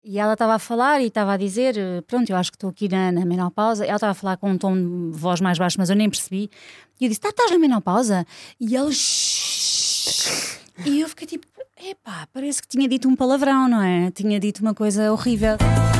E ela estava a falar e estava a dizer, pronto, eu acho que estou aqui na menopausa. Ela estava a falar com um tom de voz mais baixo, mas eu nem percebi. E eu disse, estás na menopausa? E ela, shhh. E eu fiquei tipo, epá, parece que tinha dito um palavrão, não é? Tinha dito uma coisa horrível.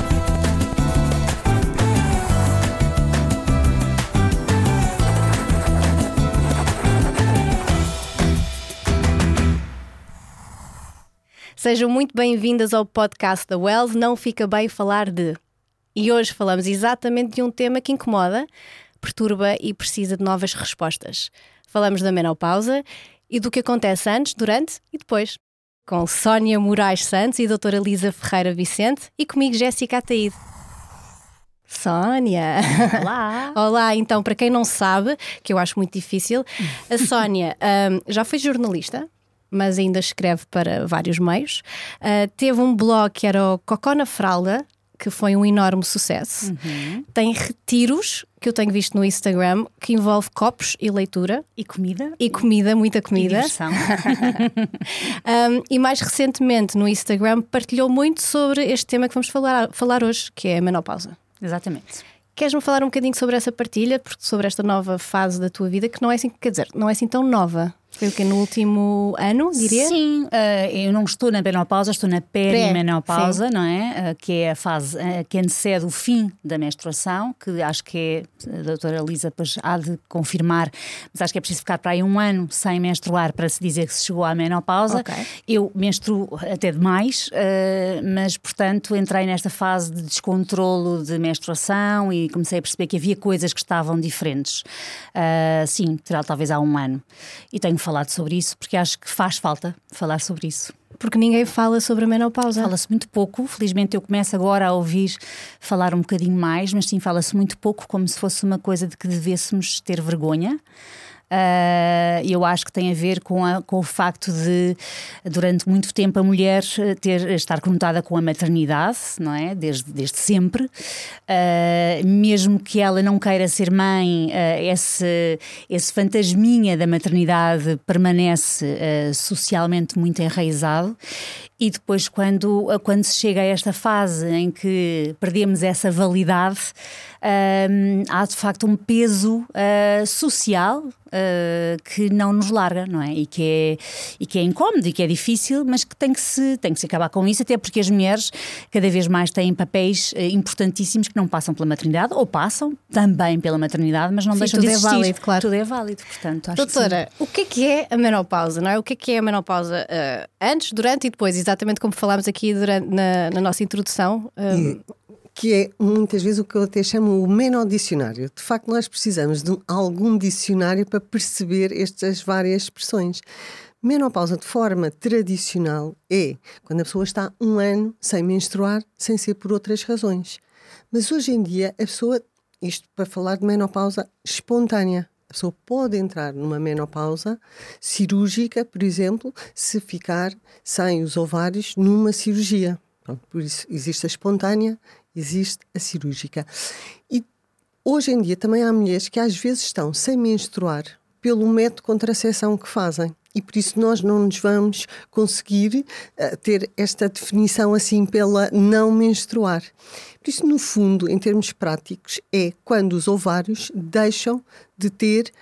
Sejam muito bem-vindas ao podcast da Wells Não Fica Bem Falar de. E hoje falamos exatamente de um tema que incomoda, perturba e precisa de novas respostas. Falamos da menopausa e do que acontece antes, durante e depois. Com Sónia Moraes Santos e doutora Lisa Ferreira Vicente e comigo Jéssica Ataíde. Sónia! Olá! Olá, então, para quem não sabe, que eu acho muito difícil, a Sónia já foi jornalista, mas ainda escreve para vários meios. Teve um blog que era o Cocó na Fralda, que foi um enorme sucesso. Tem retiros, que eu tenho visto no Instagram, que envolve copos e leitura. E comida. E comida, muita comida. E diversão. E mais recentemente no Instagram partilhou muito sobre este tema que vamos falar hoje, que é a menopausa. Exatamente. Queres-me falar um bocadinho sobre essa partilha, porque sobre esta nova fase da tua vida, que não é assim, quer dizer, não é assim tão nova. Foi o que no último ano, diria? Sim, eu não estou na menopausa, estou na perimenopausa, não é? Que é a fase que antecede o fim da menstruação, que acho que a doutora Lisa depois há de confirmar, mas acho que é preciso ficar para aí um ano sem menstruar para se dizer que se chegou à menopausa. Okay. Eu menstruo até demais, mas portanto entrei nesta fase de descontrolo de menstruação e comecei a perceber que havia coisas que estavam diferentes. Sim, terá talvez há um ano. E tenho falado sobre isso porque acho que faz falta falar sobre isso. Porque ninguém fala sobre a menopausa. Fala-se muito pouco, felizmente eu começo agora a ouvir falar um bocadinho mais, mas sim, fala-se muito pouco, como se fosse uma coisa de que devêssemos ter vergonha. Eu acho que tem a ver com o facto de, durante muito tempo, a mulher estar conotada com a maternidade, não é? Desde sempre. Mesmo que ela não queira ser mãe, esse fantasminha da maternidade permanece socialmente muito enraizado. E depois, quando se chega a esta fase em que perdemos essa validade, há de facto um peso social que não nos larga, não é? E que é incómodo e que é difícil, mas que tem que se acabar com isso, até porque as mulheres cada vez mais têm papéis importantíssimos que não passam pela maternidade, ou passam também pela maternidade, mas não deixam de existir. Tudo é válido, claro. Tudo é válido, portanto, acho doutora, que sim. o que é a menopausa, não é? O que é a menopausa antes, durante e depois, exatamente como falámos aqui na nossa introdução. Que é muitas vezes o que eu até chamo o menodicionário. De facto, nós precisamos de algum dicionário para perceber estas várias expressões. Menopausa, de forma tradicional, é quando a pessoa está um ano sem menstruar, sem ser por outras razões. Mas hoje em dia, a pessoa, isto para falar de menopausa espontânea, a pessoa pode entrar numa menopausa cirúrgica, por exemplo, se ficar sem os ovários numa cirurgia. Pronto, por isso existe a espontânea, existe a cirúrgica. E hoje em dia também há mulheres que às vezes estão sem menstruar pelo método de contracepção que fazem. E por isso nós não nos vamos conseguir ter esta definição assim pela não menstruar. Por isso, no fundo, em termos práticos, é quando os ovários deixam de ter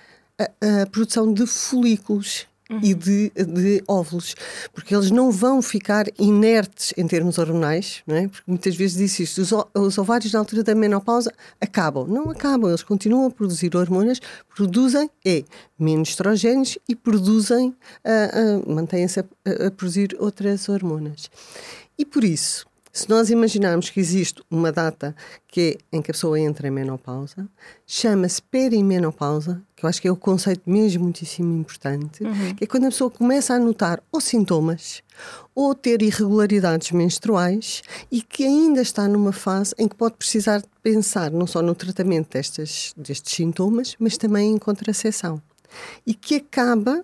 a produção de folículos e de óvulos, porque eles não vão ficar inertes em termos hormonais, não é? Porque muitas vezes diz isto, os ovários na altura da menopausa acabam. Não acabam, eles continuam a produzir hormonas, produzem menos estrogénios e produzem, mantêm-se a produzir outras hormonas. E por isso, se nós imaginarmos que existe uma data em que a pessoa entra em menopausa, chama-se perimenopausa, que eu acho que é o conceito mesmo muitíssimo importante, que é quando a pessoa começa a notar ou sintomas ou ter irregularidades menstruais e que ainda está numa fase em que pode precisar de pensar não só no tratamento destes sintomas, mas também em contracepção. E que acaba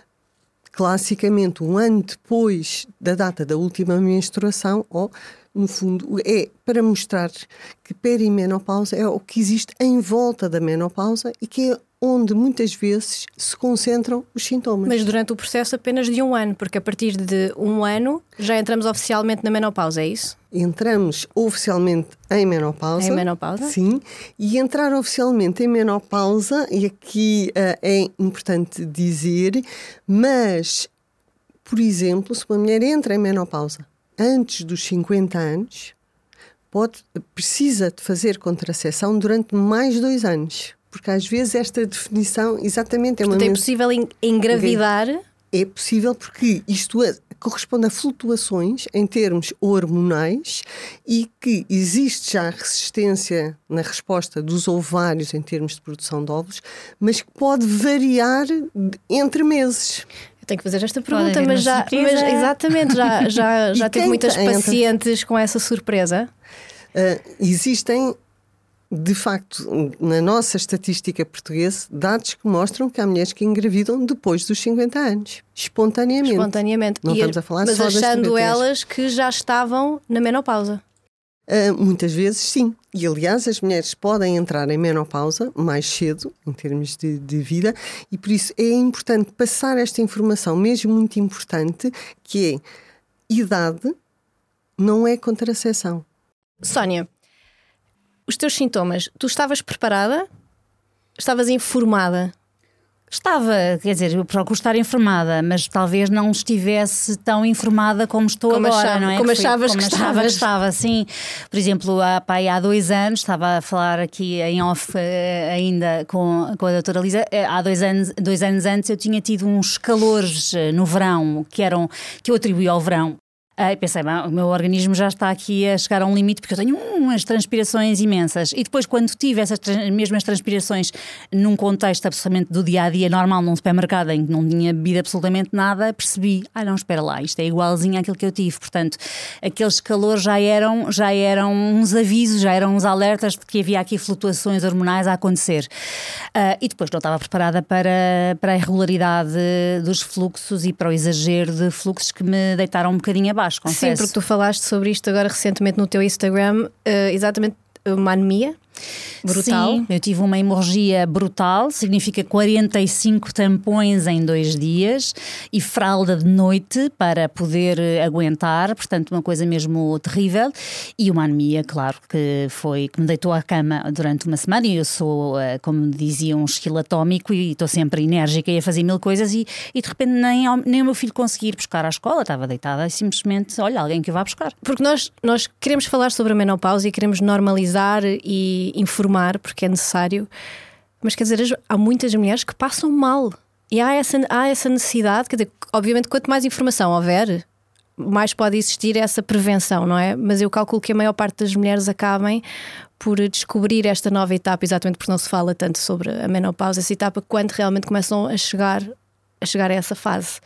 classicamente um ano depois da data da última menstruação, ou no fundo é para mostrar que perimenopausa é o que existe em volta da menopausa e que é onde muitas vezes se concentram os sintomas. Mas durante o processo apenas de 1 ano, porque a partir de 1 ano já entramos oficialmente na menopausa, é isso? Entramos oficialmente em menopausa. Em menopausa? Sim. E entrar oficialmente em menopausa, e aqui é importante dizer, mas, por exemplo, se uma mulher entra em menopausa antes dos 50 anos, precisa de fazer contracepção durante mais 2 anos. Porque às vezes esta definição exatamente é uma... Portanto, é possível engravidar? É possível porque isto corresponde a flutuações em termos hormonais e que existe já resistência na resposta dos ovários em termos de produção de óvulos, mas que pode variar entre meses. Eu tenho que fazer esta pergunta, mas exatamente, já teve muitas pacientes com essa surpresa? Existem, de facto, na nossa estatística portuguesa, dados que mostram que há mulheres que engravidam depois dos 50 anos, espontaneamente. Não estamos a falar mas só das achando elas que já estavam na menopausa. Muitas vezes sim. E aliás, as mulheres podem entrar em menopausa mais cedo, em termos de vida, e por isso é importante passar esta informação, mesmo muito importante, que é: idade não é contracepção. Sónia, os teus sintomas, tu estavas preparada? Estavas informada? Estava, quer dizer, eu procuro estar informada, mas talvez não estivesse tão informada como estou agora, não é? Como achavas que estava, sim. Por exemplo, há 2 anos, estava a falar aqui em off ainda com a doutora Lisa, há 2 anos antes eu tinha tido uns calores no verão, que eu atribuí ao verão. E pensei, o meu organismo já está aqui a chegar a um limite porque eu tenho umas transpirações imensas. E depois, quando tive essas mesmas transpirações num contexto absolutamente do dia-a-dia normal, num supermercado em que não tinha bebido absolutamente nada, percebi, não, espera lá, isto é igualzinho àquilo que eu tive. Portanto, aqueles calores já eram uns avisos, já eram uns alertas de que havia aqui flutuações hormonais a acontecer. E depois não estava preparada para a irregularidade dos fluxos e para o exagero de fluxos que me deitaram um bocadinho abaixo. Confesso. Sim, porque tu falaste sobre isto agora recentemente no teu Instagram, exatamente uma anemia brutal. Sim, eu tive uma hemorragia brutal, significa 45 tampões em 2 dias e fralda de noite para poder aguentar, portanto uma coisa mesmo terrível, e uma anemia, claro, que me deitou à cama durante uma semana, e eu sou, como dizia, um esquilo atómico e estou sempre enérgica e a fazer 1000 coisas e de repente nem o meu filho conseguia ir buscar à escola, estava deitada e simplesmente, olha, alguém que o vá buscar. Porque nós queremos falar sobre a menopausa e queremos normalizar e informar, porque é necessário, mas quer dizer, há muitas mulheres que passam mal e há essa necessidade, quer dizer, obviamente quanto mais informação houver, mais pode existir essa prevenção, não é? Mas eu calculo que a maior parte das mulheres acabem por descobrir esta nova etapa, exatamente porque não se fala tanto sobre a menopausa, essa etapa, quando realmente começam a chegar a essa fase.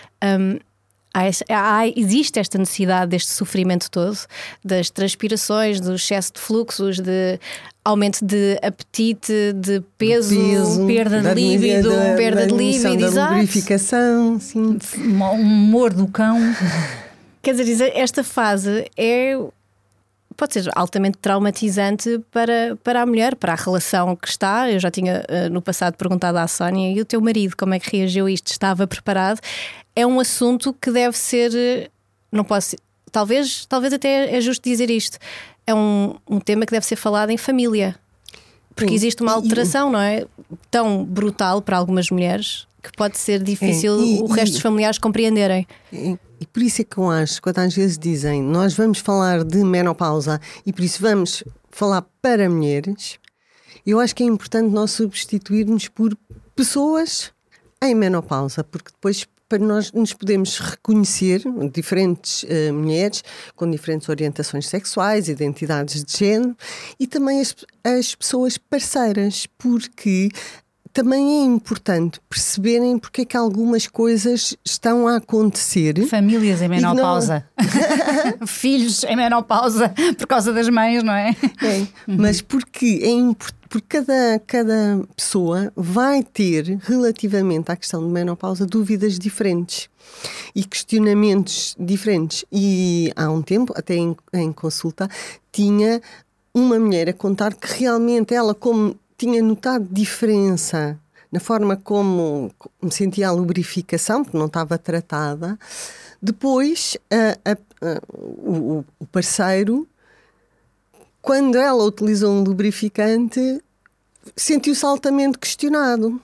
Existe esta necessidade deste sofrimento todo, das transpirações, do excesso de fluxos, de aumento de apetite, de peso, perda de líbido, da lubrificação, sim. Um humor do cão. Quer dizer, esta fase pode ser altamente traumatizante para a mulher, para a relação que está. Eu já tinha no passado perguntado à Sónia, e o teu marido, como é que reagiu a isto? Estava preparado? É um assunto que deve ser, não posso, talvez até é justo dizer isto, é um tema que deve ser falado em família, porque existe uma alteração, não é? Tão brutal para algumas mulheres que pode ser difícil o resto dos familiares compreenderem. E por isso é que eu acho, quando às vezes dizem nós vamos falar de menopausa e por isso vamos falar para mulheres, eu acho que é importante nós substituirmos por pessoas em menopausa, porque depois, para nós nos podemos reconhecer, diferentes mulheres com diferentes orientações sexuais, identidades de género, e também as pessoas parceiras, porque também é importante perceberem porque é que algumas coisas estão a acontecer. Famílias em menopausa. Filhos em menopausa por causa das mães, não é? Mas porque é importante. Porque cada pessoa vai ter, relativamente à questão de menopausa, dúvidas diferentes e questionamentos diferentes. E há um tempo, até em consulta, tinha uma mulher a contar que realmente ela, como tinha notado diferença na forma como me sentia a lubrificação, porque não estava tratada. Depois, o parceiro, quando ela utilizou um lubrificante, sentiu-se altamente questionado.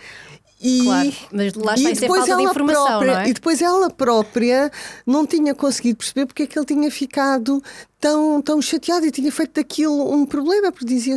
Claro, mas lá está, isso é falta de informação, não é? E depois ela própria não tinha conseguido perceber porque é que ele tinha ficado tão chateado e tinha feito daquilo um problema, porque dizia,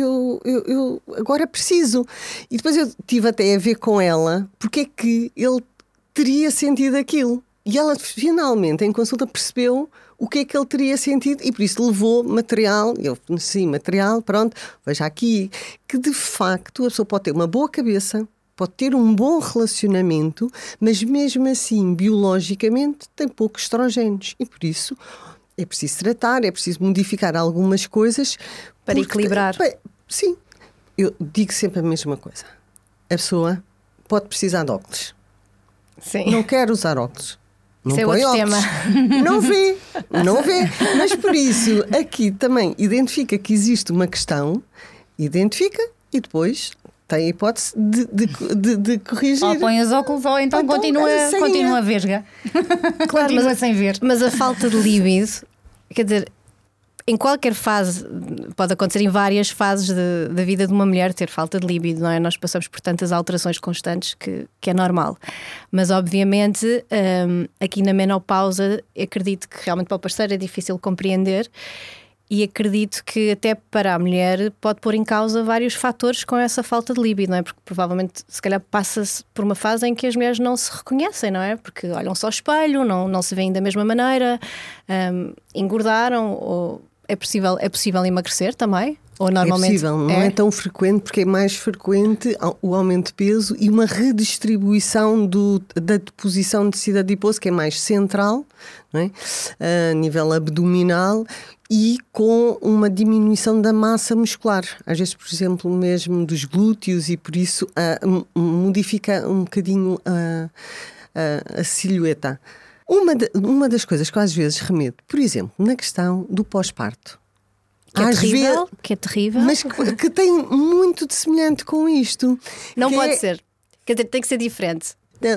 eu agora preciso. E depois eu tive até a ver com ela porque é que ele teria sentido aquilo. E ela finalmente, em consulta, percebeu o que é que ele teria sentido e por isso levou material, eu forneci material, pronto, veja aqui, que de facto a pessoa pode ter uma boa cabeça, pode ter um bom relacionamento, mas mesmo assim, biologicamente, tem poucos estrogénios. E por isso é preciso tratar, é preciso modificar algumas coisas. Para equilibrar. Sim. Eu digo sempre a mesma coisa. A pessoa pode precisar de óculos. Sim. Não quer usar óculos. Não Isso é põe outro óculos. tema. Não vê. Mas por isso, aqui também identifica que existe uma questão, identifica e depois tem a hipótese de corrigir. Ou põe os óculos ou então continua a vesga. Claro, continua sem ver. Mas a falta de líbido, quer dizer, em qualquer fase, pode acontecer em várias fases da vida de uma mulher ter falta de líbido, não é? Nós passamos por tantas alterações constantes que é normal. Mas obviamente aqui na menopausa acredito que realmente para o parceiro é difícil compreender. E acredito que até para a mulher pode pôr em causa vários fatores com essa falta de líbido, não é? Porque provavelmente se calhar passa-se por uma fase em que as mulheres não se reconhecem, não é? Porque olham só ao espelho, não se veem da mesma maneira, engordaram, ou é possível emagrecer também? Ou normalmente é possível, não é tão frequente, porque é mais frequente o aumento de peso e uma redistribuição da deposição de tecido adiposo, que é mais central, não é? A nível abdominal, e com uma diminuição da massa muscular, às vezes, por exemplo, mesmo dos glúteos, e por isso modifica um bocadinho a silhueta. Uma das coisas que eu às vezes remeto, por exemplo, na questão do pós-parto, que é terrível, mas que tem muito de semelhante com isto. Não pode ser, quer dizer, tem que ser diferente.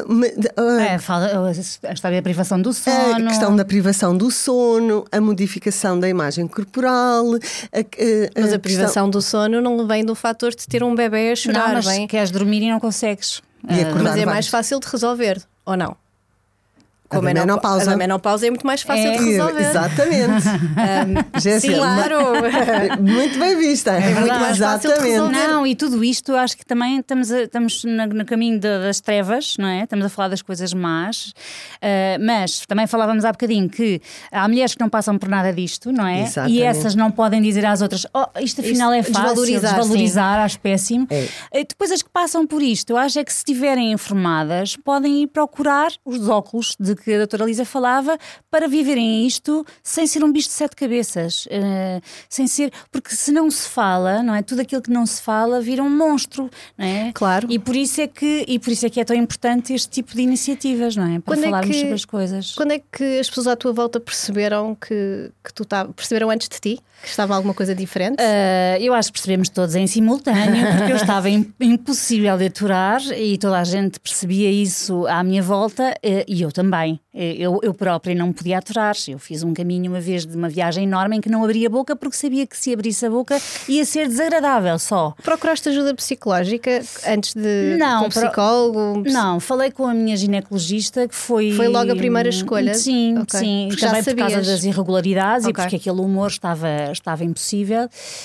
A história da privação do sono, a questão da privação do sono, a modificação da imagem corporal. Mas a privação do sono não vem do fator de ter um bebê a chorar. Não, mas queres dormir e não consegues. Mas é mais fácil de resolver, ou não? A da menopausa é muito mais fácil de resolver. Exatamente. Sim, claro. Muito bem vista. É muito mais fácil de resolver. Não, e tudo isto acho que também estamos no caminho das trevas, não é? Estamos a falar das coisas más, mas também falávamos há bocadinho que há mulheres que não passam por nada disto, não é? Exatamente. E essas não podem dizer às outras, isto afinal é fácil, desvalorizar, acho péssimo. Depois as que passam por isto, eu acho é que se estiverem informadas podem ir procurar os óculos de que a doutora Lisa falava, para viverem isto sem ser um bicho de 7 cabeças, sem ser, porque se não se fala, não é? Tudo aquilo que não se fala vira um monstro, não é? Claro. E por isso é que é tão importante este tipo de iniciativas, não é? Para falarmos sobre as coisas. Quando é que as pessoas à tua volta perceberam que tu perceberam antes de ti? Que estava alguma coisa diferente? Eu acho que percebemos todos em simultâneo, porque eu estava impossível de aturar e toda a gente percebia isso à minha volta, e eu também. Eu própria não podia aturar. Eu fiz um caminho uma vez de uma viagem enorme em que não abria a boca porque sabia que se abrisse a boca ia ser desagradável só. Procuraste ajuda psicológica antes de com um psicólogo? Não, falei com a minha ginecologista, que foi logo a primeira escolha? Sim, okay. sim. Porque também por causa das irregularidades e okay. porque aquele humor estava impossível.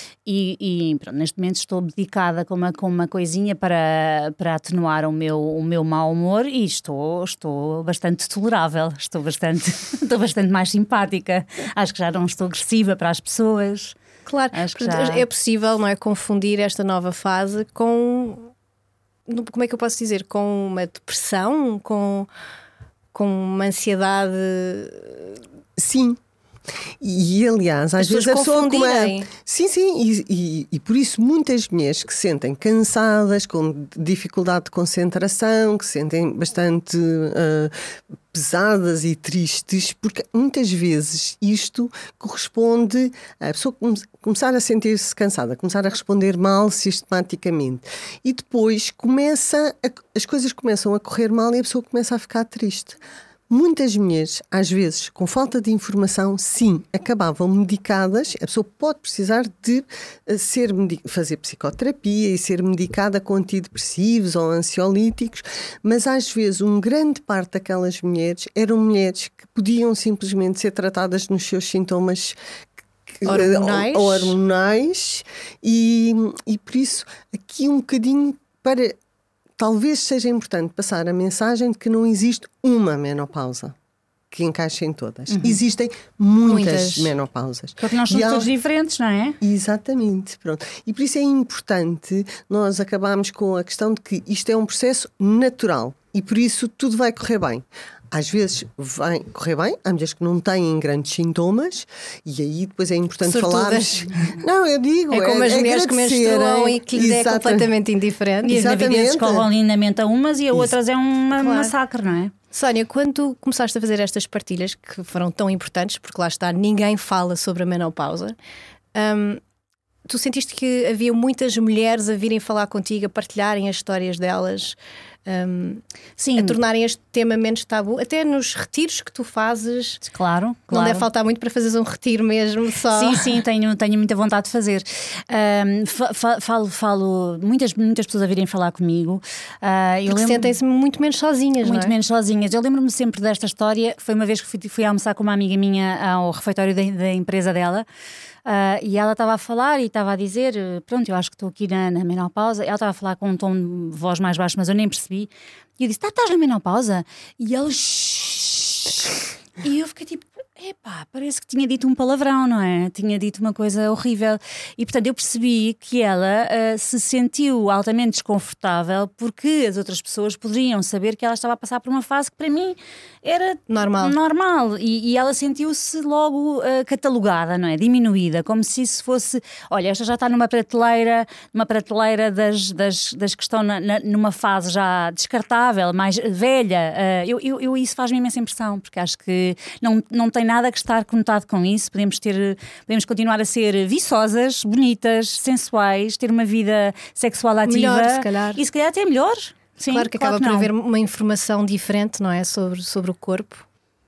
E pronto, neste momento estou dedicada com uma coisinha para atenuar o meu mau humor e estou bastante tolerável, estou bastante mais simpática. Acho que já não estou agressiva para as pessoas. Claro, é possível, não é, confundir esta nova fase com, como é que eu posso dizer, com uma depressão, com uma ansiedade? Sim. E aliás, às vezes a pessoa Sim, e por isso muitas mulheres que se sentem cansadas, com dificuldade de concentração, que se sentem bastante pesadas e tristes, porque muitas vezes isto corresponde a pessoa começar a sentir-se cansada, começar a responder mal sistematicamente. E depois as coisas começam a correr mal e a pessoa começa a ficar triste. Muitas mulheres, às vezes, com falta de informação, sim, acabavam medicadas. A pessoa pode precisar de fazer psicoterapia e ser medicada com antidepressivos ou ansiolíticos, mas às vezes uma grande parte daquelas mulheres eram mulheres que podiam simplesmente ser tratadas nos seus sintomas hormonais e por isso aqui um bocadinho para... Talvez seja importante passar a mensagem de que não existe uma menopausa que encaixe em todas. Existem muitas menopausas. Porque nós somos todos diferentes, não é? Exatamente. Pronto. E por isso é importante nós acabarmos com a questão de que isto é um processo natural e por isso tudo vai correr bem. Às vezes vai correr bem, há mulheres que não têm grandes sintomas e aí depois é importante falarmos. Não, eu digo, é como as mulheres que menstruam e que lhes é completamente indiferente. E as gravidezes correm lindamente a umas e a outras é um massacre, não é? Sónia, quando tu começaste a fazer estas partilhas que foram tão importantes, porque lá está, ninguém fala sobre a menopausa, tu sentiste que havia muitas mulheres a virem falar contigo, a partilharem as histórias delas, sim, a tornarem este tema menos tabu, até nos retiros que tu fazes. Claro. Não deve faltar muito para fazeres um retiro mesmo só. Sim, tenho muita vontade de fazer. Falo muitas pessoas a virem falar comigo. Porque sentem-se muito menos sozinhas, muito menos sozinhas. Eu lembro-me sempre desta história. Foi uma vez que fui almoçar com uma amiga minha ao refeitório da empresa dela. E ela estava a falar e estava a dizer, pronto, eu acho que estou aqui na menopausa. Ela estava a falar com um tom de voz mais baixo, mas eu nem percebi. E eu disse, estás na menopausa? E ela... E eu fiquei tipo, parece que tinha dito um palavrão, não é? Tinha dito uma coisa horrível. E portanto eu percebi que ela se sentiu altamente desconfortável porque as outras pessoas poderiam saber que ela estava a passar por uma fase que para mim era normal. E ela sentiu-se logo catalogada, não é? Diminuída, como se isso fosse, olha, esta já está numa prateleira das que estão numa fase já descartável, mais velha. Isso faz-me imensa impressão, porque acho que não tem nada que estar conotado com isso. Podemos continuar a ser viçosas, bonitas, sensuais, ter uma vida sexual ativa. Melhor, se calhar. E se calhar até melhor. Sim, claro que acaba por haver uma informação diferente, não é? Sobre o corpo.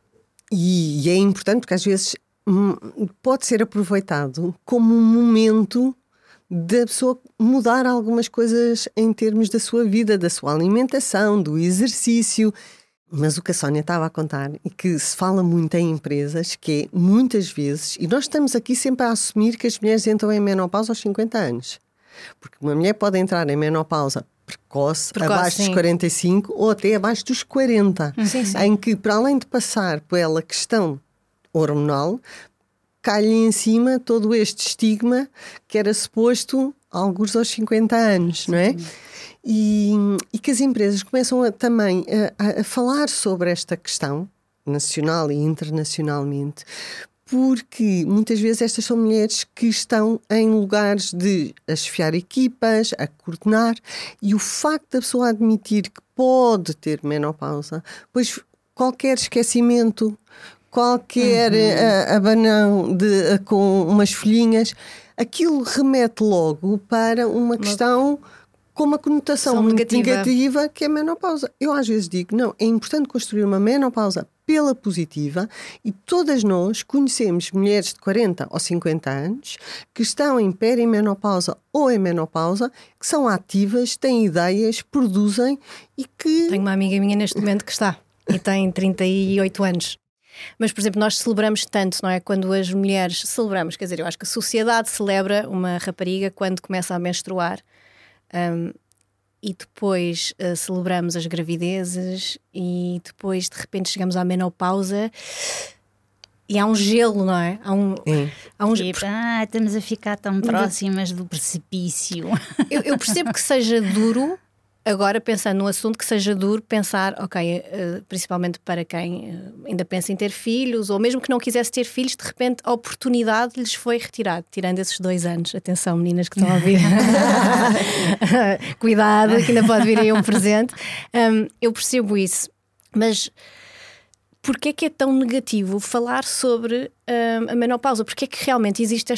E é importante porque às vezes pode ser aproveitado como um momento da pessoa mudar algumas coisas em termos da sua vida, da sua alimentação, do exercício. Mas o que a Sónia estava a contar e que se fala muito em empresas, que é muitas vezes, e nós estamos aqui sempre a assumir que as mulheres entram em menopausa aos 50 anos. Porque uma mulher pode entrar em menopausa precoce abaixo dos 45 ou até abaixo dos 40. Sim. Em que, para além de passar pela questão hormonal, cai-lhe em cima todo este estigma que era suposto alguns aos 50 anos, não é? E que as empresas começam também a falar sobre esta questão, nacional e internacionalmente, porque muitas vezes estas são mulheres que estão em lugares de a chefiar equipas, a coordenar, e o facto da pessoa admitir que pode ter menopausa, pois qualquer esquecimento, qualquer abanão com umas folhinhas, aquilo remete logo para uma questão com uma conotação muito negativa, que é a menopausa. Eu às vezes digo, não, é importante construir uma menopausa pela positiva e todas nós conhecemos mulheres de 40 ou 50 anos que estão em perimenopausa ou em menopausa, que são ativas, têm ideias, produzem e que... Tenho uma amiga minha neste momento que está e tem 38 anos. Mas, por exemplo, nós celebramos tanto, não é? Quando as mulheres celebramos, quer dizer, eu acho que a sociedade celebra uma rapariga quando começa a menstruar. E depois celebramos as gravidezes e depois de repente chegamos à menopausa e há um gelo, não é? Estamos a ficar tão próximas do precipício. Eu percebo que seja duro agora pensando num assunto que seja duro, pensar, ok, principalmente para quem ainda pensa em ter filhos, ou mesmo que não quisesse ter filhos, de repente a oportunidade lhes foi retirada, tirando esses 2 anos. Atenção, meninas que estão a ouvir. Cuidado, que ainda pode vir aí um presente. Eu percebo isso, mas porquê é que é tão negativo falar sobre a menopausa? Porquê é que realmente existe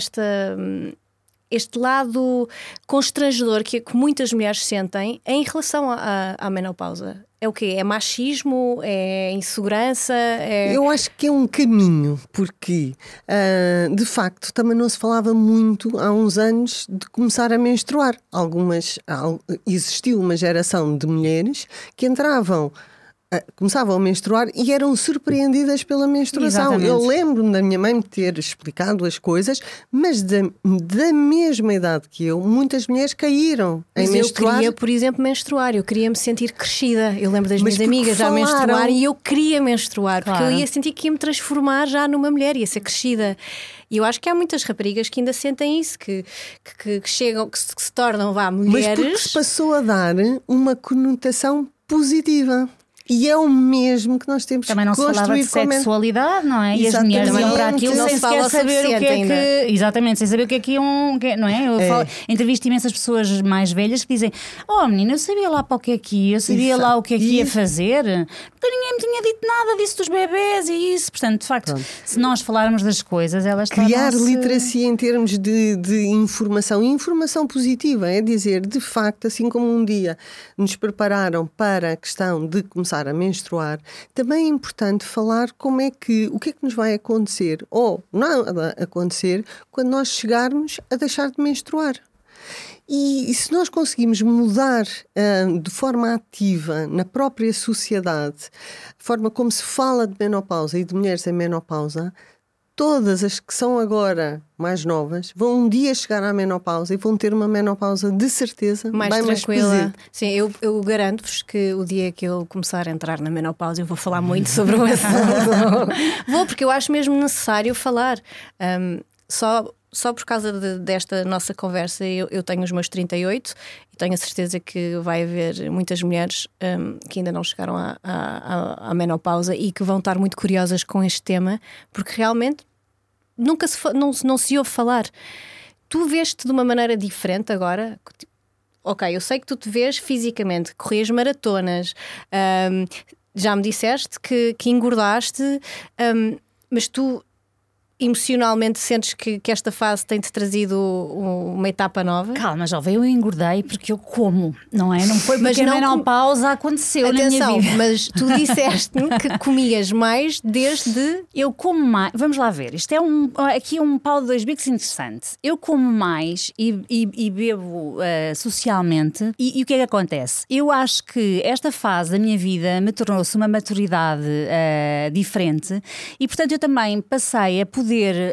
este lado constrangedor que muitas mulheres sentem em relação à menopausa? É o quê? É machismo? É insegurança? Eu acho que é um caminho, porque de facto também não se falava muito há uns anos de começar a menstruar. Existiu uma geração de mulheres que começavam a menstruar e eram surpreendidas pela menstruação. Exatamente. Eu lembro-me da minha mãe me ter explicado as coisas, mas da mesma idade que eu, muitas mulheres caíram em menstruar. Eu queria, por exemplo, menstruar. Eu queria me sentir crescida. Eu lembro das Mas minhas amigas já falaram... menstruar e eu queria menstruar, porque Claro. eu ia sentir que ia me transformar já numa mulher, ia ser crescida. E eu acho que há muitas raparigas que ainda sentem isso, que chegam, que se tornam Mas porque mulheres. se passou a dar uma conotação positiva. E é o mesmo que nós temos Também não que se falava de construir sexualidade, não é? E as Exatamente. mulheres iam para aquilo Não sem se fala sequer saber o que suficiente é ainda. que... Exatamente, sem saber o que é que iam... Não é? Eu entrevisto imensas pessoas mais velhas que dizem: oh menina, eu sabia lá para o que é que ia, eu sabia lá o que é que ia fazer, porque ninguém me tinha dito nada disso dos bebés e isso. Portanto, de facto, se nós falarmos das coisas, elas Criar tornam-se... literacia em termos de informação, e informação positiva, é dizer, de facto, assim como um dia nos prepararam para a questão de começar a menstruar, também é importante falar o que é que nos vai acontecer ou nada acontecer quando nós chegarmos a deixar de menstruar. E se nós conseguimos mudar de forma ativa na própria sociedade a forma como se fala de menopausa e de mulheres em menopausa, todas as que são agora mais novas vão um dia chegar à menopausa e vão ter uma menopausa de certeza Mais bem tranquila. mais presente. Sim, eu garanto-vos que o dia que eu começar a entrar na menopausa eu vou falar muito sobre o assunto. Vou, porque eu acho mesmo necessário falar. Só por causa desta nossa conversa, eu tenho os meus 38 e tenho a certeza que vai haver muitas mulheres que ainda não chegaram à menopausa e que vão estar muito curiosas com este tema, porque realmente não se ouve falar. Tu vês-te de uma maneira diferente agora? Ok, eu sei que tu te vês fisicamente, corrias maratonas, já me disseste que engordaste, mas tu emocionalmente sentes que esta fase tem-te trazido uma etapa nova? Calma, jovem, eu engordei porque eu como, não é? Não foi porque Mas a não menopausa aconteceu na minha vida. Mas tu disseste-me que comias mais desde... Eu como mais, vamos lá ver, isto é aqui é um pau de dois bicos interessante. Eu como mais e bebo socialmente e o que é que acontece? Eu acho que esta fase da minha vida me tornou-se uma maturidade diferente e portanto eu também passei a poder,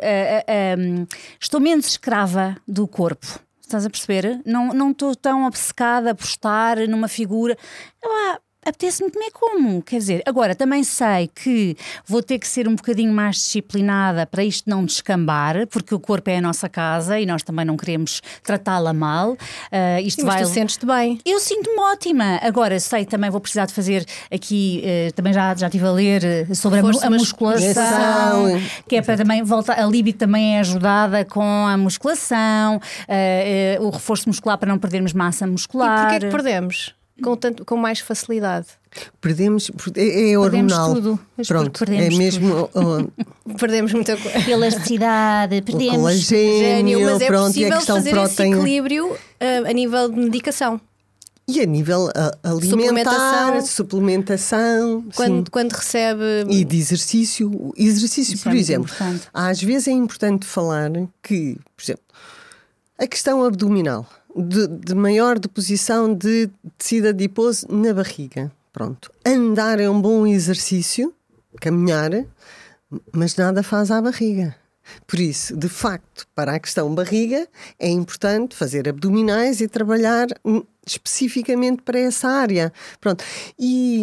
estou menos escrava do corpo. Estás a perceber? Não estou tão obcecada por estar numa figura. Apetece-me comer como, quer dizer, agora também sei que vou ter que ser um bocadinho mais disciplinada para isto não descambar, porque o corpo é a nossa casa e nós também não queremos tratá-la mal. Mas tu sentes-te bem. Eu sinto-me ótima. Agora sei também vou precisar de fazer aqui, também já estive a ler sobre a musculação, que é para também voltar, a libido também é ajudada com a musculação, o reforço muscular para não perdermos massa muscular. E porquê é que perdemos? Com mais facilidade. Perdemos, é hormonal. Tudo. Pronto, Perdemos é mesmo. Perdemos muita coisa. Elasticidade, perdemos Colagênio, mas é pronto, e a possível questão fazer esse proteína. equilíbrio a nível de medicação. E a nível alimentar, suplementação. Quando recebe. E de exercício. Exercício, por exemplo. Importante. Às vezes é importante falar que, por exemplo, a questão abdominal. De maior deposição de tecido adiposo na barriga. Pronto. Andar é um bom exercício, caminhar, mas nada faz à barriga. Por isso, de facto, para a questão barriga, é importante fazer abdominais e trabalhar especificamente para essa área. Pronto. E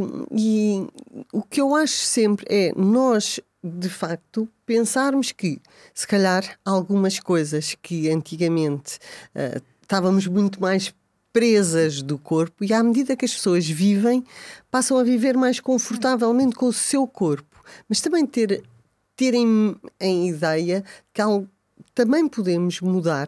o que eu acho sempre é nós, de facto, pensarmos que, se calhar, algumas coisas que antigamente estávamos muito mais presas do corpo, e à medida que as pessoas vivem, passam a viver mais confortavelmente com o seu corpo. Mas também terem em ideia que também podemos mudar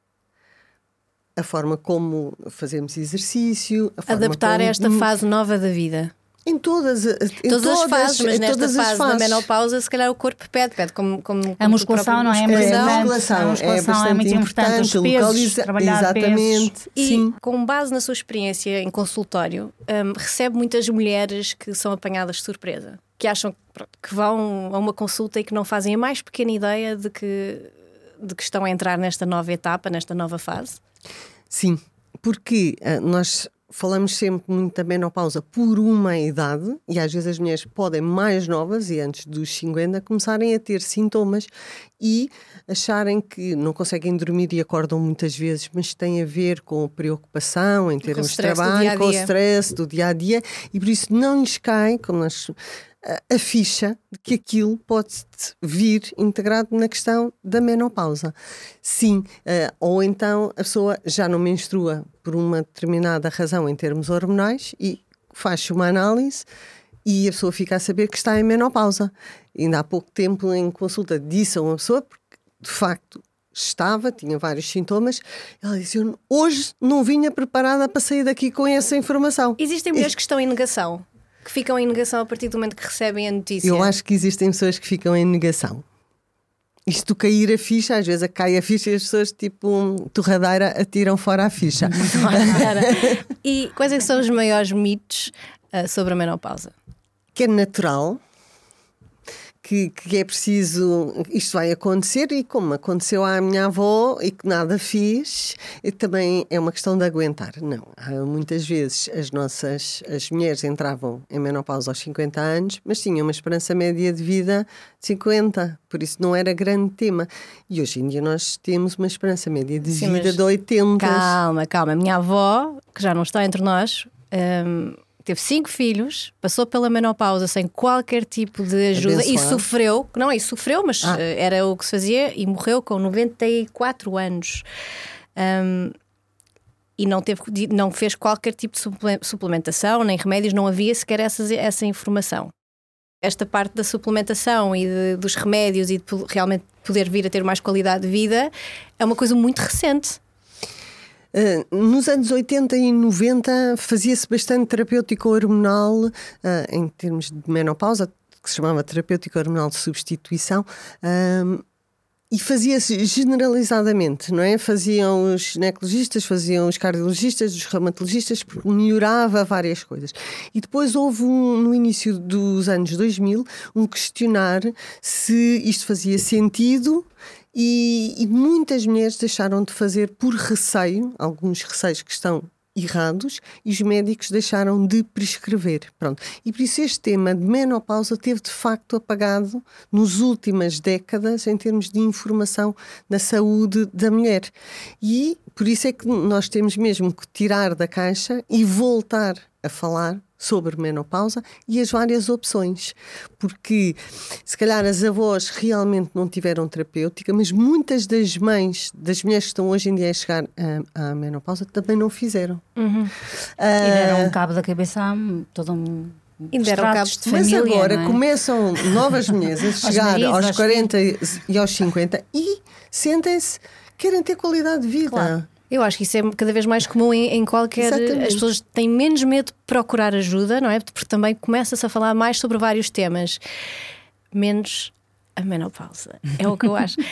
a forma como fazemos exercício, adaptar a esta fase nova da vida. Em todas as fases, mas nesta fase da menopausa, se calhar o corpo pede como a musculação, não é? A musculação é muito importante, os pesos, trabalhar exatamente. Pesos. E sim. com base na sua experiência em consultório, recebe muitas mulheres que são apanhadas de surpresa, que acham que vão a uma consulta e que não fazem a mais pequena ideia de que estão a entrar nesta nova etapa, nesta nova fase. Sim, porque nós falamos sempre muito da menopausa por uma idade, e às vezes as mulheres podem mais novas e antes dos 50 começarem a ter sintomas e acharem que não conseguem dormir e acordam muitas vezes, mas tem a ver com a preocupação em termos de trabalho, com o stress do dia-a-dia, e por isso não lhes cai, como nós... a ficha de que aquilo pode vir integrado na questão da menopausa. Sim, ou então a pessoa já não menstrua por uma determinada razão em termos hormonais e faz-se uma análise e a pessoa fica a saber que está em menopausa. Ainda há pouco tempo em consulta disse a uma pessoa, porque de facto tinha vários sintomas, ela disse: eu hoje não vinha preparada para sair daqui com essa informação. Existem mulheres que estão em negação, que ficam em negação a partir do momento que recebem a notícia. Eu acho que existem pessoas que ficam em negação. Isto cair a ficha, às vezes cai a ficha e as pessoas, tipo torradeira, atiram fora a ficha. E quais é que são os maiores mitos sobre a menopausa? Que é natural, que é preciso, isto vai acontecer, e como aconteceu à minha avó e que nada fiz, também é uma questão de aguentar. Não, muitas vezes as mulheres entravam em menopausa aos 50 anos, mas tinham uma esperança média de vida de 50, por isso não era grande tema. E hoje em dia nós temos uma esperança média de vida de 80. Calma, a minha avó, que já não está entre nós, teve 5 filhos, passou pela menopausa sem qualquer tipo de ajuda. Abençoado. E sofreu, mas era o que se fazia, e morreu com 94 anos. E não fez qualquer tipo de suplementação, nem remédios, não havia sequer essa informação. Esta parte da suplementação e dos remédios e de realmente poder vir a ter mais qualidade de vida é uma coisa muito recente. Nos anos 80 e 90 fazia-se bastante terapêutico hormonal, em termos de menopausa, que se chamava terapêutico hormonal de substituição, e fazia-se generalizadamente, não é? Faziam os ginecologistas, faziam os cardiologistas, os reumatologistas, porque melhorava várias coisas. E depois houve no início dos anos 2000 um questionar se isto fazia sentido. E muitas mulheres deixaram de fazer por receio, alguns receios que estão errados, e os médicos deixaram de prescrever. Pronto. E por isso este tema de menopausa teve de facto apagado nas últimas décadas em termos de informação na saúde da mulher. E por isso é que nós temos mesmo que tirar da caixa e voltar a falar sobre menopausa e as várias opções, porque se calhar as avós realmente não tiveram terapêutica, mas muitas das mães, das mulheres que estão hoje em dia a chegar à menopausa também não fizeram. E deram um cabo da cabeça a todo um... E deram cabo de família, mas agora não é? Começam novas mulheres a chegar aos 40 e aos 50 e sentem-se, querem ter qualidade de vida. Claro. Eu acho que isso é cada vez mais comum em qualquer... Exatamente. As pessoas têm menos medo de procurar ajuda, não é? Porque também começa-se a falar mais sobre vários temas. Menos a menopausa. É o que eu acho.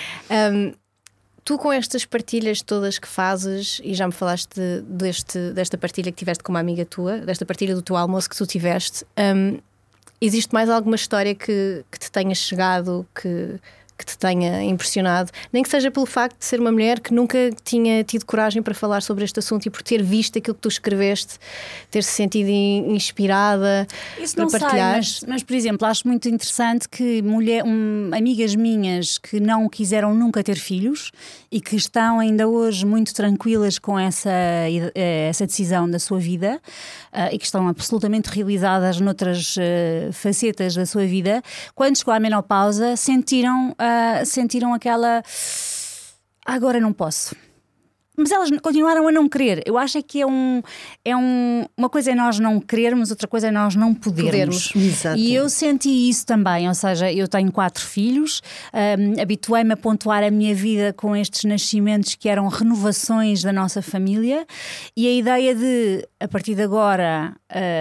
Tu, com estas partilhas todas que fazes, e já me falaste desta partilha que tiveste com uma amiga tua, desta partilha do teu almoço que tu tiveste, existe mais alguma história que te tenha chegado, que te tenha impressionado, nem que seja pelo facto de ser uma mulher que nunca tinha tido coragem para falar sobre este assunto e por ter visto aquilo que tu escreveste, ter-se sentido inspirada isso para não partilhar? Sei, mas, por exemplo, acho muito interessante que amigas minhas que não quiseram nunca ter filhos e que estão ainda hoje muito tranquilas com essa decisão da sua vida e que estão absolutamente realizadas noutras facetas da sua vida, quando chegou à menopausa sentiram aquela agora não posso. Mas elas continuaram a não querer. Eu acho que uma coisa é nós não querermos, outra coisa é nós não podermos. E eu senti isso também, ou seja, eu tenho 4 filhos, habituei-me a pontuar a minha vida com estes nascimentos que eram renovações da nossa família, e a ideia de, a partir de agora,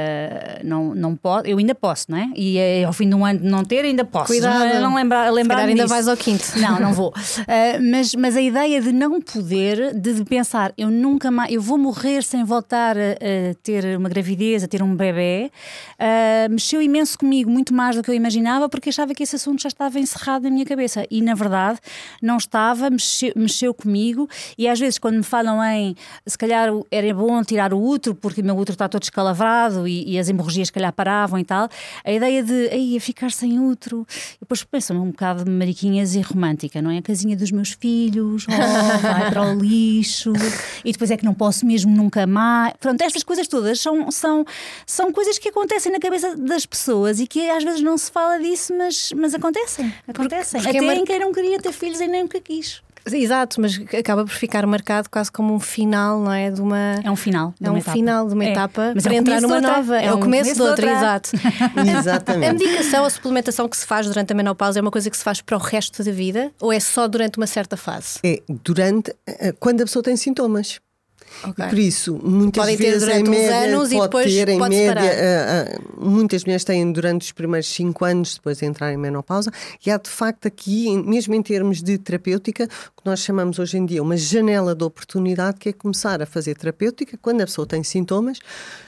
não posso, eu ainda posso, não é? E ao fim de um ano de não ter, ainda posso. Cuidado, não lembrar ainda vais ao 5º. Não vou. Mas a ideia de não poder, de pensar, eu nunca mais, eu vou morrer sem voltar a ter uma gravidez, a ter um bebê, mexeu imenso comigo, muito mais do que eu imaginava, porque achava que esse assunto já estava encerrado na minha cabeça, e na verdade não estava, mexeu comigo. E às vezes quando me falam em, se calhar era bom tirar o útero porque o meu útero está todo escalavrado e as hemorragias se calhar paravam e tal, a ideia de ia ficar sem útero, depois penso-me um bocado de mariquinhas e romântica, não é? A casinha dos meus filhos, vai para o lixo, e depois é que não posso mesmo nunca mais. Pronto, estas coisas todas são coisas que acontecem na cabeça das pessoas e que às vezes não se fala disso, mas acontecem. Porque até em quem não queria ter filhos e nem nunca quis. Exato, mas acaba por ficar marcado quase como um final, não é? É um final. Final de uma etapa mas para entrar numa nova. É o começo de outra, exato. Exatamente. A medicação, a suplementação que se faz durante a menopausa é uma coisa que se faz para o resto da vida ou é só durante uma certa fase? É quando a pessoa tem sintomas. Okay. Por isso, muitas podem vezes ter durante em média, uns anos e depois ter, em pode média, muitas mulheres têm durante os primeiros 5 anos depois de entrar em menopausa, e há de facto aqui, mesmo em termos de terapêutica, o que nós chamamos hoje em dia uma janela de oportunidade, que é começar a fazer terapêutica quando a pessoa tem sintomas,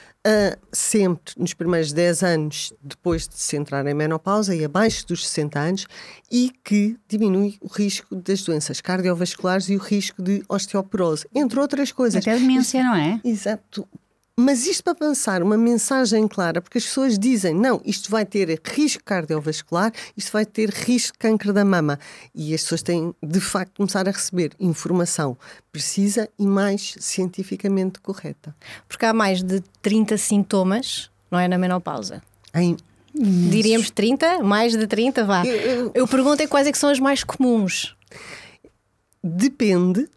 sempre nos primeiros 10 anos depois de se entrar em menopausa e abaixo dos 60 anos, e que diminui o risco das doenças cardiovasculares e o risco de osteoporose, entre outras coisas. Até demência, não é? Exato. Mas isto para passar uma mensagem clara, porque as pessoas dizem, não, isto vai ter risco cardiovascular, isto vai ter risco de câncer da mama. E as pessoas têm, de facto, começar a receber informação precisa e mais cientificamente correta. Porque há mais de 30 sintomas, não é, na menopausa? Diríamos 30? Mais de 30, vá. Eu pergunto é quais é que são as mais comuns? Depende.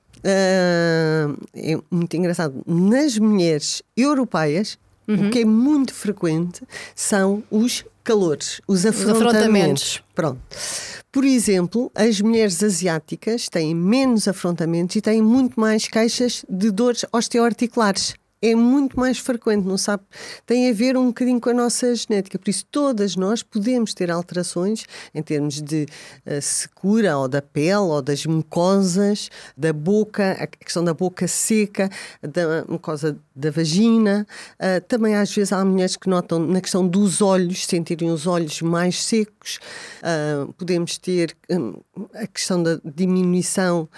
É muito engraçado. Nas mulheres europeias, o que é muito frequente são os calores, os afrontamentos. Pronto. Por exemplo, as mulheres asiáticas têm menos afrontamentos e têm muito mais queixas de dores osteoarticulares. É muito mais frequente, não sabe? Tem a ver um bocadinho com a nossa genética. Por isso, todas nós podemos ter alterações em termos de secura, ou da pele, ou das mucosas, da boca, a questão da boca seca, da mucosa da vagina. Também, às vezes, há mulheres que notam na questão dos olhos, sentirem os olhos mais secos. Podemos ter a questão da diminuição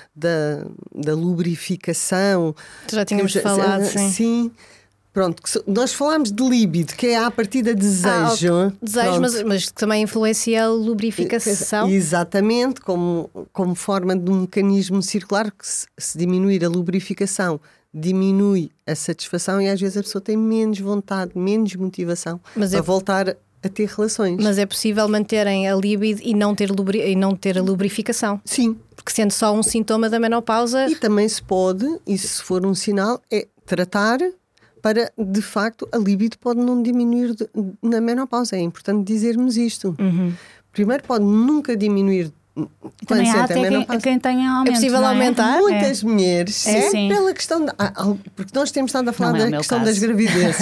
da lubrificação. Já tínhamos falado, sim. Pronto, nós falámos de líbido, que é a partida de desejo. Desejo, mas também influencia a lubrificação. Exatamente, como forma de um mecanismo circular, que se diminuir a lubrificação, diminui a satisfação e às vezes a pessoa tem menos vontade, menos motivação para voltar a ter relações. Mas é possível manterem a libido e não ter a lubrificação? Sim. Porque sendo só um sintoma da menopausa... E também se pode, e se for um sinal, é tratar para, de facto, a libido pode não diminuir na menopausa. É importante dizermos isto. Primeiro, pode nunca diminuir também há até quem tenha aumento. É possível aumentar? Muitas mulheres, sim. pela questão porque nós temos estado a falar da questão das gravidezes,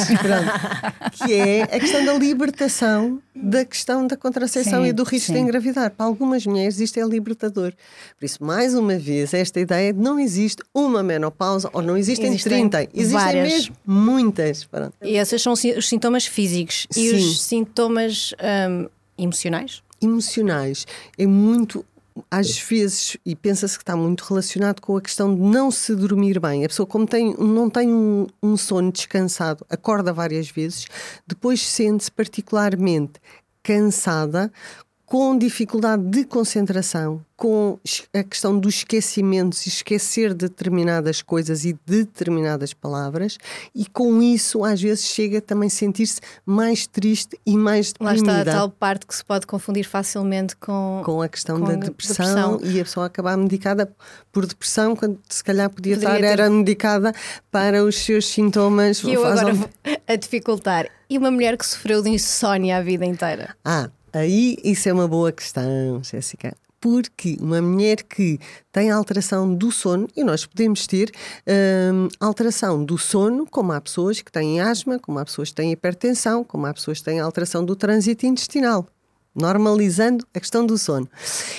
que é a questão da libertação da questão da contracepção e do risco de engravidar. Para algumas mulheres isto é libertador. Por isso, mais uma vez, esta ideia de não existe uma menopausa, ou não existem 30, existem várias. Mesmo muitas. Pronto. E esses são os sintomas físicos. E os sintomas emocionais? Emocionais é muito, às vezes, e pensa-se que está muito relacionado com a questão de não se dormir bem. A pessoa, como não tem um sono descansado, acorda várias vezes, depois sente-se particularmente cansada, com dificuldade de concentração, com a questão dos esquecimentos, esquecer determinadas coisas e determinadas palavras, e com isso às vezes chega também a sentir-se mais triste e mais deprimida. Lá está a tal parte que se pode confundir facilmente com a questão da depressão, e a pessoa acabar medicada por depressão, quando se calhar era medicada para os seus sintomas. E eu agora vou a dificultar. E uma mulher que sofreu de insónia a vida inteira? Aí isso é uma boa questão, Jéssica. Porque uma mulher que tem alteração do sono, e nós podemos ter alteração do sono, como há pessoas que têm asma, como há pessoas que têm hipertensão, como há pessoas que têm alteração do trânsito intestinal, normalizando a questão do sono.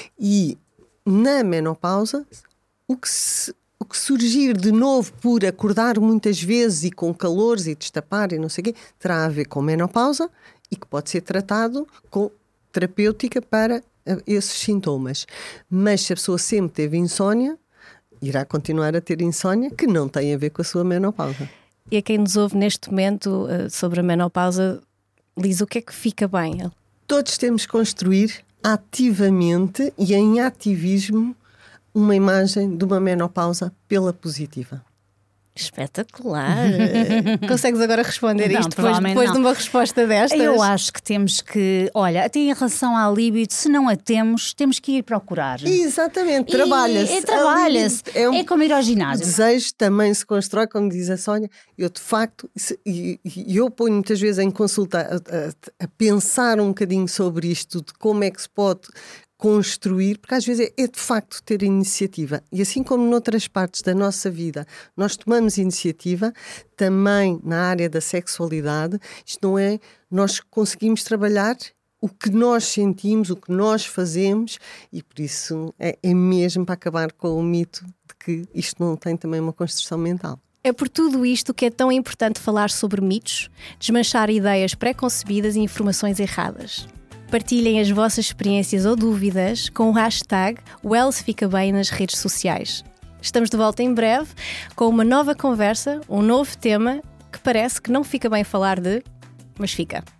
E na menopausa, o que surgir de novo por acordar muitas vezes e com calores e destapar e não sei o quê, terá a ver com menopausa e que pode ser tratado com terapêutica para esses sintomas. Mas se a pessoa sempre teve insónia, irá continuar a ter insónia, que não tem a ver com a sua menopausa. E a quem nos ouve neste momento sobre a menopausa, diz o que é que fica bem? Todos temos que construir ativamente e em ativismo uma imagem de uma menopausa pela positiva. Espetacular! Consegues agora responder não, isto depois de uma resposta destas? Eu acho que temos que, olha, até em relação à libido, se não a temos que ir procurar. Exatamente, trabalha-se. Trabalha-se. É como ir ao ginásio. O desejo também se constrói, como diz a Sónia. Eu, de facto, eu ponho muitas vezes em consulta a pensar um bocadinho sobre isto, de como é que se pode construir, porque às vezes é de facto ter iniciativa, e assim como noutras partes da nossa vida nós tomamos iniciativa, também na área da sexualidade, isto não é, nós conseguimos trabalhar o que nós sentimos, o que nós fazemos, e por isso é mesmo para acabar com o mito de que isto não tem também uma construção mental. É por tudo isto que é tão importante falar sobre mitos, desmanchar ideias pré-concebidas e informações erradas. Partilhem as vossas experiências ou dúvidas com o hashtag #WellsFicaBem nas redes sociais. Estamos de volta em breve com uma nova conversa, um novo tema que parece que não fica bem falar de, mas fica.